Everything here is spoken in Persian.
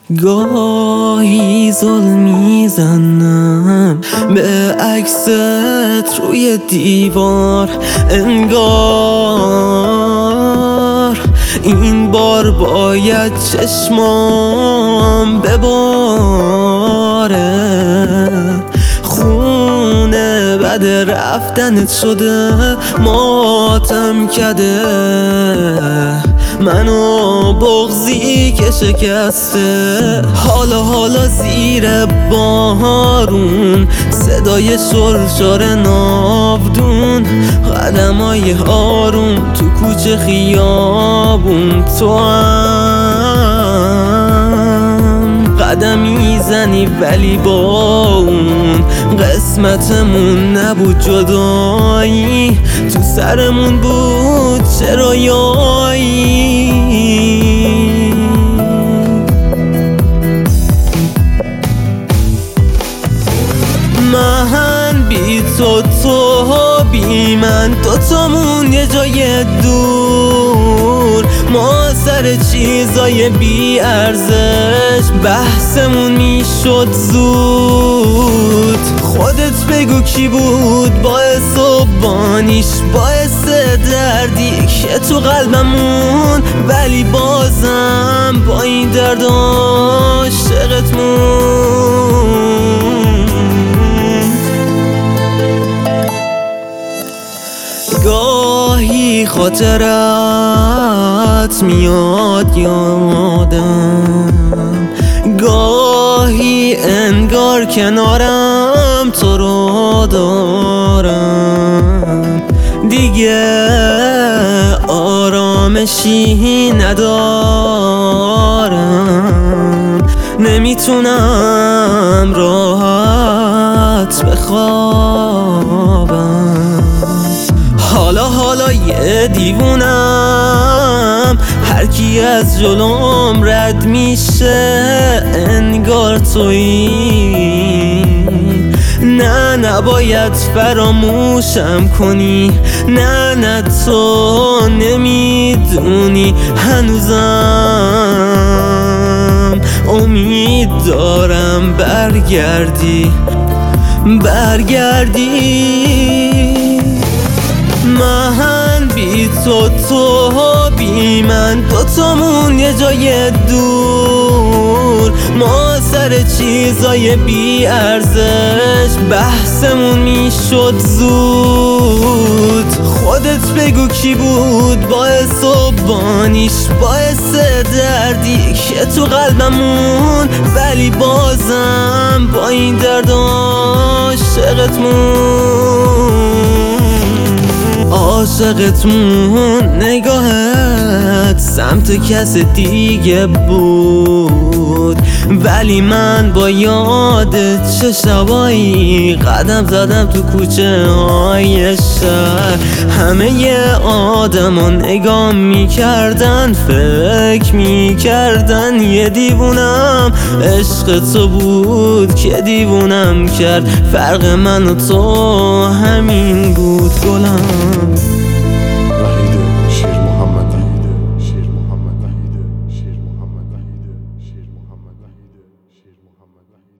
گاهی ظلم میزنم به عکست روی دیوار، انگار این بار باید چشمام بباره. خونه بد رفتنت شده، ماتم کده منو بغضی که شکسته. حالا زیر بارون صدای شرشر ناودون، قدمای آروم تو کوچه خیابون. تو هم قدم میزنی ولی با اون قسمتمون نبود جدایی، تو سرمون بود چرایایی. من بی تو بی من، دوتامون یه جای دور، ما سر چیزای بی ارزش بحثمون میشد زود. خودت بگو کی بود باعث و بانیش، باعث دردی که تو قلبمون، ولی بازم با این درد عاشقت مون. گاهی خاطرت میاد یادم، گاهی انگار کنارم تو رو دارم. دیگه آرامشی ندارم، نمیتونم راحت بخوابم. حالا یه دیوونم، هر کی از جلوم رد میشه انگار تویی. نه نباید فراموشم کنی، نه تو نمیدونی هنوزم امید دارم برگردی. من بی تو بی من، دوتامون یه جای دور، ما سر چیزای بی ارزش بحثمون میشد زود. خودت بگو کی بود باعث و بانیش، باعث دردی که تو قلبمون، ولی بازم با این درد عاشقت مون. نگاهت سمت کس دیگه بود، ولی من با یادت چه شبایی قدم زدم تو کوچه های شهر. همه آدم ها نگاه میکردن، فکر میکردن یه دیوونم، عشق تو بود که دیوونم کرد. فرق من و تو همین بود گلم.